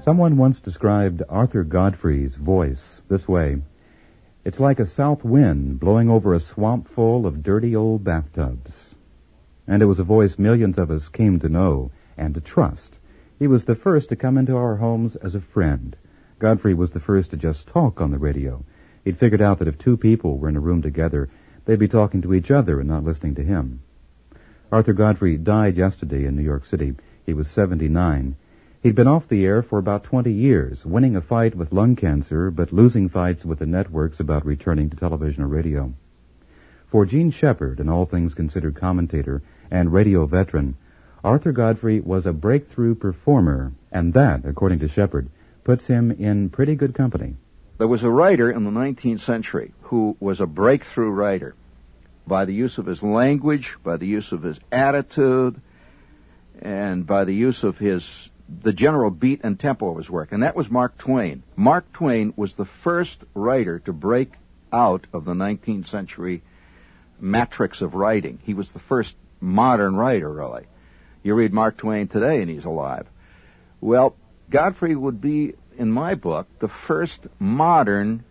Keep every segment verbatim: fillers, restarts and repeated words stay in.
Someone once described Arthur Godfrey's voice this way: "It's like a south wind blowing over a swamp full of dirty old bathtubs." And it was a voice millions of us came to know and to trust. He was the first to come into our homes as a friend. Godfrey was the first to just talk on the radio. He'd figured out that if two people were in a room together, they'd be talking to each other and not listening to him. Arthur Godfrey died yesterday in New York City. He was seventy-nine. He'd been off the air for about twenty years, winning a fight with lung cancer, but losing fights with the networks about returning to television or radio. For Gene Shepard, an All Things Considered commentator and radio veteran, Arthur Godfrey was a breakthrough performer, and that, according to Shepard, puts him in pretty good company. There was a writer in the nineteenth century who was a breakthrough writer by the use of his language, by the use of his attitude, and by the use of his the general beat and tempo of his work, and that was Mark Twain. Mark Twain was the first writer to break out of the nineteenth century matrix of writing. He was the first modern writer, really. You read Mark Twain today and he's alive. Well, Godfrey would be, in my book, the first modern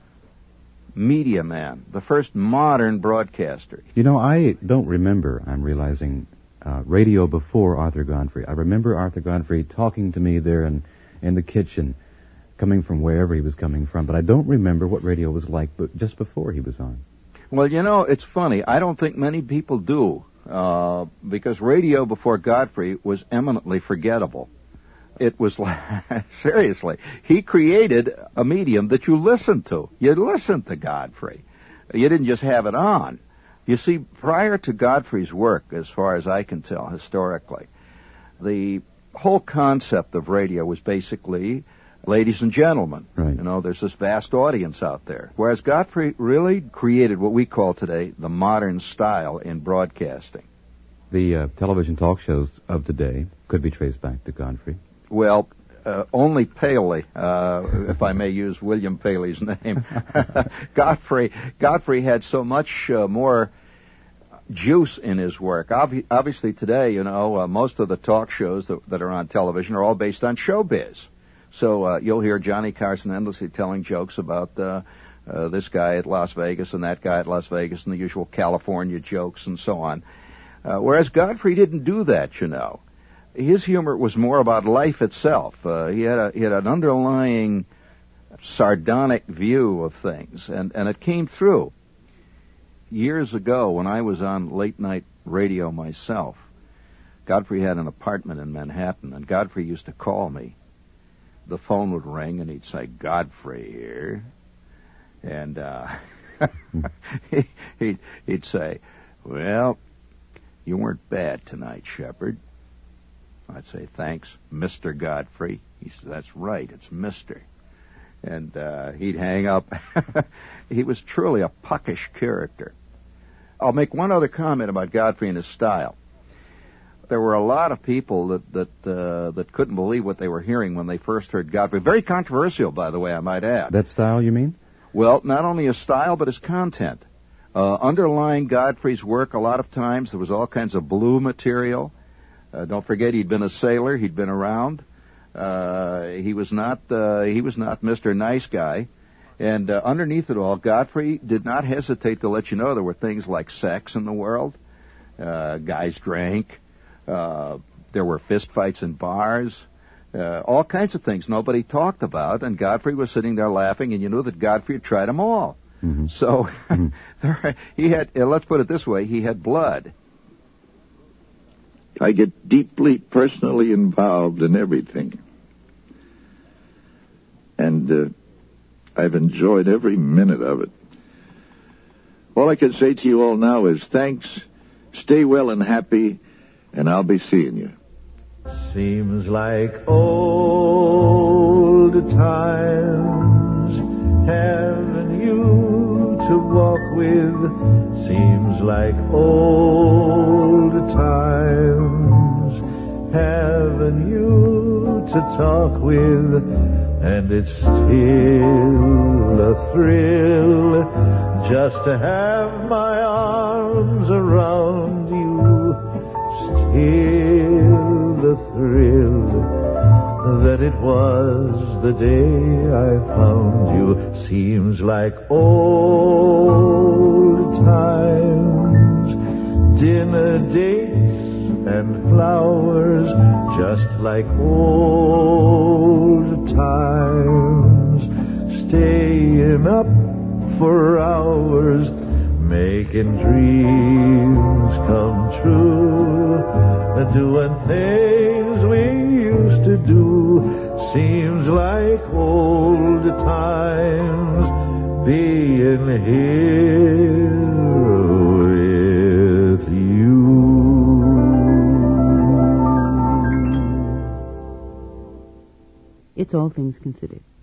media man, the first modern broadcaster. You know, I don't remember, I'm realizing, uh, radio before Arthur Godfrey. I remember Arthur Godfrey talking to me there in, in the kitchen, coming from wherever he was coming from, but I don't remember what radio was like but just before he was on. Well, you know, it's funny. I don't think many people do, uh, because radio before Godfrey was eminently forgettable. It was like, seriously, he created a medium that you listened to. You listened to Godfrey. You didn't just have it on. You see, prior to Godfrey's work, as far as I can tell historically, the whole concept of radio was basically, ladies and gentlemen, right. You know, there's this vast audience out there. Whereas Godfrey really created what we call today the modern style in broadcasting. The uh, television talk shows of today could be traced back to Godfrey. Well, uh, only Paley, uh, if I may use William Paley's name. Godfrey Godfrey had so much uh, more juice in his work. Obvi- obviously today, you know, uh, most of the talk shows that, that are on television are all based on showbiz. So uh, you'll hear Johnny Carson endlessly telling jokes about uh, uh, this guy at Las Vegas and that guy at Las Vegas and the usual California jokes and so on. Uh, whereas Godfrey didn't do that, you know. His humor was more about life itself. Uh, he had a, he had an underlying sardonic view of things, and, and it came through. Years ago, when I was on late-night radio myself, Godfrey had an apartment in Manhattan, and Godfrey used to call me. The phone would ring, and he'd say, "Godfrey here." And uh, he, he'd, he'd say, "Well, you weren't bad tonight, Shepard." I'd say, "Thanks, Mister Godfrey." He said, "That's right, it's Mister" And uh, he'd hang up. He was truly a puckish character. I'll make one other comment about Godfrey and his style. There were a lot of people that that uh, that couldn't believe what they were hearing when they first heard Godfrey. Very controversial, by the way, I might add. That style, you mean? Well, not only his style, but his content. Uh, underlying Godfrey's work, a lot of times, there was all kinds of blue material. Uh, don't forget, he'd been a sailor. He'd been around. Uh, he was not uh, he was not Mister Nice Guy. And uh, underneath it all, Godfrey did not hesitate to let you know there were things like sex in the world. Uh, guys drank. Uh, there were fistfights in bars. Uh, all kinds of things nobody talked about. And Godfrey was sitting there laughing, and you knew that Godfrey had tried them all. Mm-hmm. So mm-hmm. there, he had, uh, let's put it this way, he had blood. I get deeply personally involved in everything. And uh, I've enjoyed every minute of it. All I can say to you all now is thanks, stay well and happy, and I'll be seeing you. Seems like old times having you to walk with. Seems like old times having you to talk with. And it's still a thrill just to have my arms around you. Still the thrill that that it was the day I found you. Seems like old times. Dinner dates and flowers, just like old times. Staying up for hours, making dreams come true, doing things we used to do. Seems like old times, being here with you. It's All Things Considered.